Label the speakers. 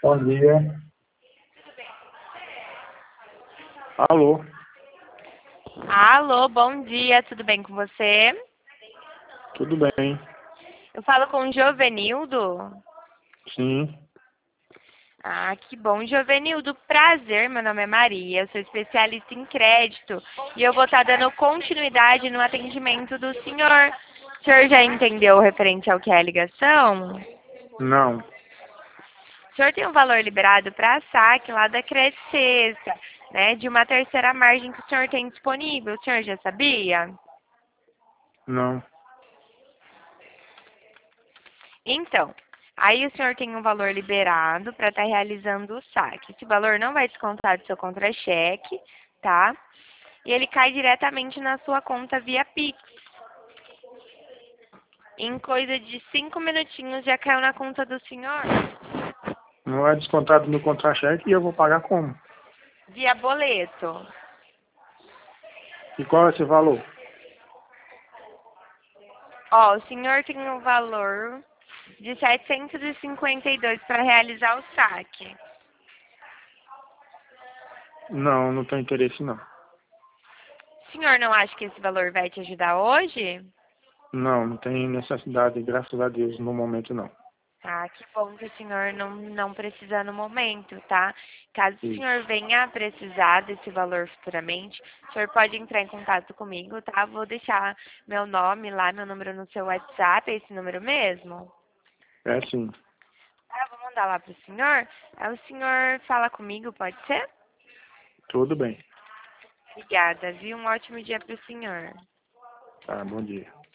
Speaker 1: Bom dia. Alô?
Speaker 2: Alô, bom dia, tudo bem com você?
Speaker 1: Tudo bem?
Speaker 2: Eu falo com o Jovenildo.
Speaker 1: Sim.
Speaker 2: Ah, que bom, Jovenildo, prazer, meu nome é Maria, eu sou especialista em crédito e eu vou estar dando continuidade no atendimento do senhor. O senhor já entendeu referente ao que é a ligação?
Speaker 1: Não.
Speaker 2: O senhor tem um valor liberado para saque lá da Crédito Sexta, né, de uma terceira margem que o senhor tem disponível, o senhor já sabia?
Speaker 1: Não.
Speaker 2: Então, aí o senhor tem um valor liberado para estar realizando o saque. Esse valor não vai descontar do seu contra-cheque, tá? E ele cai diretamente na sua conta via Pix. Em coisa de 5 minutinhos já caiu na conta do senhor.
Speaker 1: Não é descontado no contra-cheque e eu vou pagar como?
Speaker 2: Via boleto.
Speaker 1: E qual é esse valor?
Speaker 2: Ó, o senhor tem um valor de 752 para realizar o saque.
Speaker 1: Não, não tenho interesse não.
Speaker 2: O senhor não acha que esse valor vai te ajudar hoje?
Speaker 1: Não, não tem necessidade, graças a Deus, no momento não.
Speaker 2: Ah, que bom que o senhor não precisa no momento, tá? Caso o
Speaker 1: Isso.
Speaker 2: senhor venha a precisar desse valor futuramente, o senhor pode entrar em contato comigo, tá? Vou deixar meu nome lá, meu número no seu WhatsApp, é esse número mesmo?
Speaker 1: É sim.
Speaker 2: Ah, vou mandar lá pro senhor. Aí o senhor fala comigo, pode ser?
Speaker 1: Tudo bem.
Speaker 2: Obrigada, viu? Um ótimo dia pro senhor.
Speaker 1: Tá, bom dia.